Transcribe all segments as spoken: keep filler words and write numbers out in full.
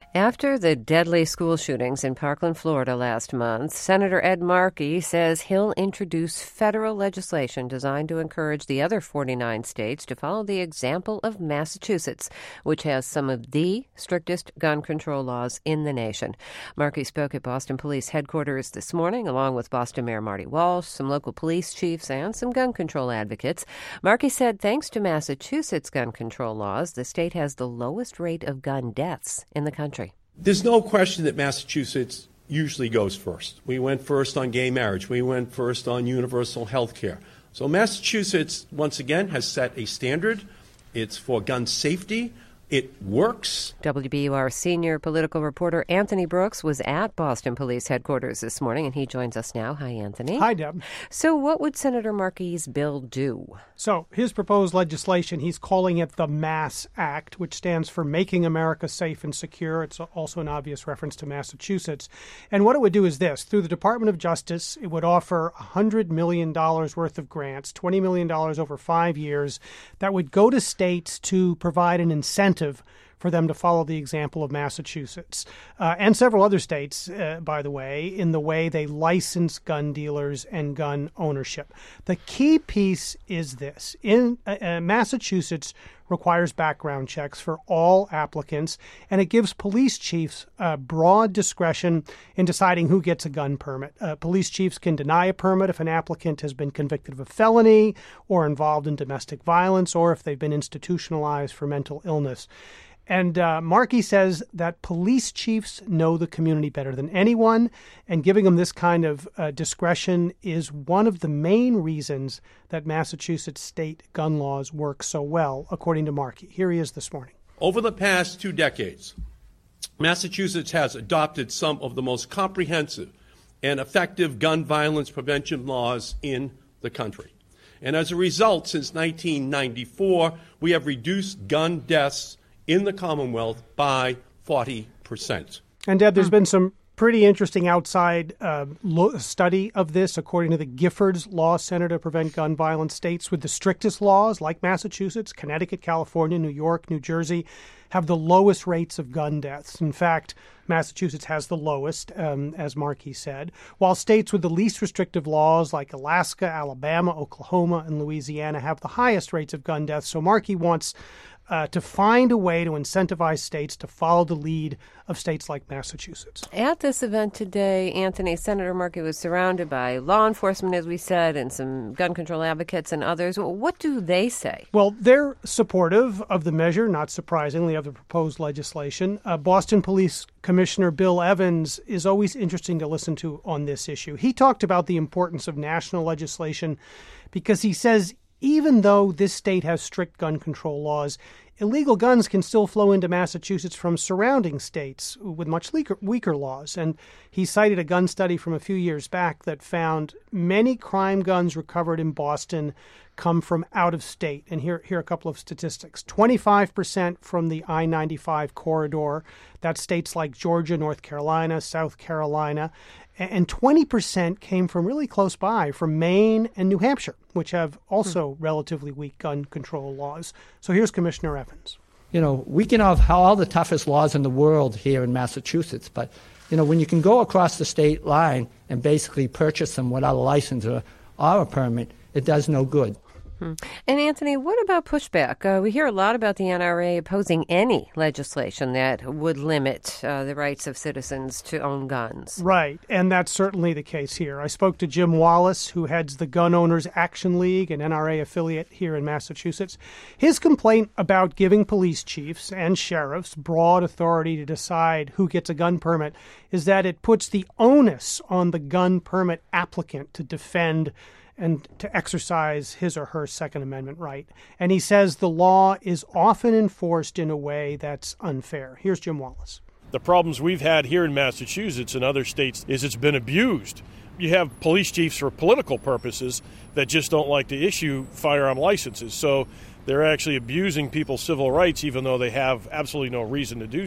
After the deadly school shootings in Parkland, Florida last month, Senator Ed Markey says he'll introduce federal legislation designed to encourage the other forty-nine states to follow the example of Massachusetts, which has some of the strictest gun control laws in the nation. Markey spoke at Boston Police headquarters this morning, along with Boston Mayor Marty Walsh, some local police chiefs, and some gun control advocates. Markey said thanks to Massachusetts gun control laws, the state has the lowest rate of gun deaths in the country. There's no question that Massachusetts usually goes first. We went first on gay marriage. We went first on universal health care. So Massachusetts, once again, has set a standard. It's for gun safety. It works. W B U R senior political reporter Anthony Brooks was at Boston Police headquarters this morning, and he joins us now. Hi, Anthony. Hi, Deb. So what would Senator Markey's bill do? So his proposed legislation, he's calling it the MASS Act, which stands for Making America Safe and Secure. It's also an obvious reference to Massachusetts. And what it would do is this. Through the Department of Justice, it would offer one hundred million dollars worth of grants, twenty million dollars over five years, that would go to states to provide an incentive for them to follow the example of Massachusetts uh, and several other states, uh, by the way, in the way they license gun dealers and gun ownership. The key piece is this. In uh, uh, Massachusetts requires background checks for all applicants, and it gives police chiefs uh, broad discretion in deciding who gets a gun permit. Uh, police chiefs can deny a permit if an applicant has been convicted of a felony or involved in domestic violence, or if they've been institutionalized for mental illness. And uh, Markey says that police chiefs know the community better than anyone, and giving them this kind of uh, discretion is one of the main reasons that Massachusetts state gun laws work so well, according to Markey. Here he is this morning. Over the past two decades, Massachusetts has adopted some of the most comprehensive and effective gun violence prevention laws in the country. And as a result, since nineteen ninety-four, we have reduced gun deaths in the Commonwealth by forty percent. And, Deb, there's been some pretty interesting outside uh, lo- study of this, according to the Giffords Law Center to Prevent Gun Violence. States with the strictest laws, like Massachusetts, Connecticut, California, New York, New Jersey, have the lowest rates of gun deaths. In fact, Massachusetts has the lowest, um, as Markey said, while states with the least restrictive laws, like Alaska, Alabama, Oklahoma, and Louisiana, have the highest rates of gun deaths. So Markey wants Uh, to find a way to incentivize states to follow the lead of states like Massachusetts. At this event today, Anthony, Senator Markey was surrounded by law enforcement, as we said, and some gun control advocates and others. What do they say? Well, they're supportive of the measure, not surprisingly, of the proposed legislation. Uh, Boston Police Commissioner Bill Evans is always interesting to listen to on this issue. He talked about the importance of national legislation because he says even though this state has strict gun control laws, illegal guns can still flow into Massachusetts from surrounding states with much weaker, weaker laws. And he cited a gun study from a few years back that found many crime guns recovered in Boston come from out of state. And here, here are a couple of statistics. twenty-five percent from the I ninety-five corridor. That's states like Georgia, North Carolina, South Carolina. And twenty percent came from really close by, from Maine and New Hampshire, which have also hmm. relatively weak gun control laws. So here's Commissioner Evans. You know, we can have all the toughest laws in the world here in Massachusetts, but, you know, when you can go across the state line and basically purchase them without a license or, or a permit, it does no good. Hmm. And, Anthony, what about pushback? Uh, we hear a lot about the N R A opposing any legislation that would limit uh, the rights of citizens to own guns. Right, and that's certainly the case here. I spoke to Jim Wallace, who heads the Gun Owners Action League, an N R A affiliate here in Massachusetts. His complaint about giving police chiefs and sheriffs broad authority to decide who gets a gun permit is that it puts the onus on the gun permit applicant to defend and to exercise his or her Second Amendment right. And he says the law is often enforced in a way that's unfair. Here's Jim Wallace. The problems we've had here in Massachusetts and other states is it's been abused. You have police chiefs for political purposes that just don't like to issue firearm licenses. So they're actually abusing people's civil rights even though they have absolutely no reason to do so.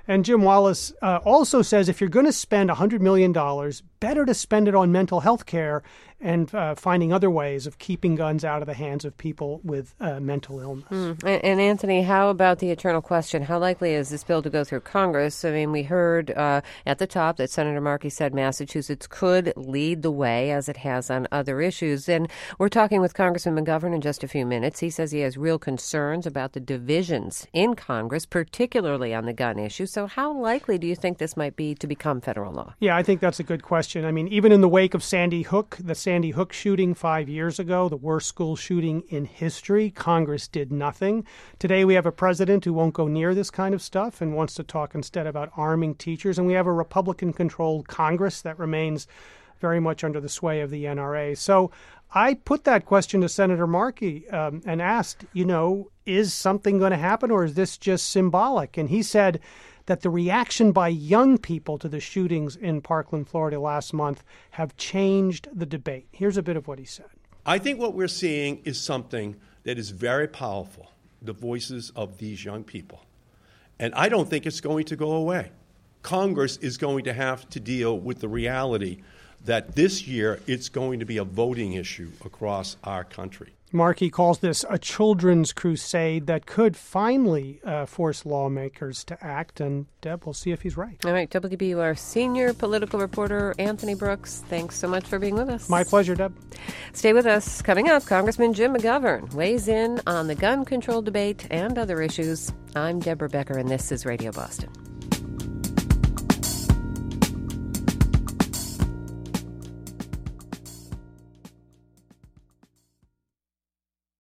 And Jim Wallace uh, also says if you're going to spend one hundred million dollars, better to spend it on mental health care and uh, finding other ways of keeping guns out of the hands of people with uh, mental illness. Mm. And, and Anthony, how about the eternal question? How likely is this bill to go through Congress? I mean, we heard uh, at the top that Senator Markey said Massachusetts could lead the way, as it has on other issues. And we're talking with Congressman McGovern in just a few minutes. He says he has real concerns about the divisions in Congress, particularly on the gun issue. So how likely do you think this might be to become federal law? Yeah, I think that's a good question. I mean, even in the wake of Sandy Hook, the Sandy Hook shooting five years ago, the worst school shooting in history, Congress did nothing. Today we have a president who won't go near this kind of stuff and wants to talk instead about arming teachers. And we have a Republican-controlled Congress that remains very much under the sway of the N R A. So I put that question to Senator Markey um, and asked, you know, is something going to happen or is this just symbolic? And he said that the reaction by young people to the shootings in Parkland, Florida last month have changed the debate. Here's a bit of what he said. I think what we're seeing is something that is very powerful, the voices of these young people. And I don't think it's going to go away. Congress is going to have to deal with the reality that this year it's going to be a voting issue across our country. Markey calls this a children's crusade that could finally uh, force lawmakers to act. And, Deb, we'll see if he's right. All right, W B U R senior political reporter Anthony Brooks, thanks so much for being with us. My pleasure, Deb. Stay with us. Coming up, Congressman Jim McGovern weighs in on the gun control debate and other issues. I'm Deborah Becker, and this is Radio Boston.